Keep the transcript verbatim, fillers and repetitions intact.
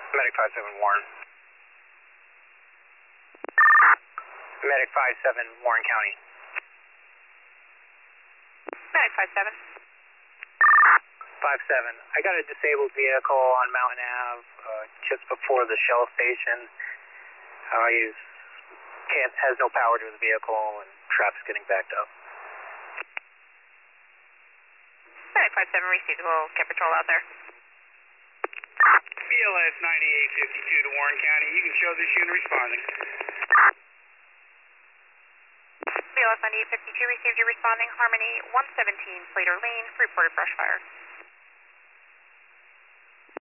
Medic five seven Warren. Medic five seven Warren County. Medic five seven. five seven. I got a disabled vehicle on Mountain Ave uh, just before the Shell station. Uh, he's can't has no power to his vehicle and traffic's getting backed up. Medic five seven received. We'll get patrol out there. B L S ninety-eight fifty-two to Warren County. You can show this unit responding. B L S ninety-eight fifty-two received. You responding. Harmony one seventeen Slater Lane. Reported brush fire.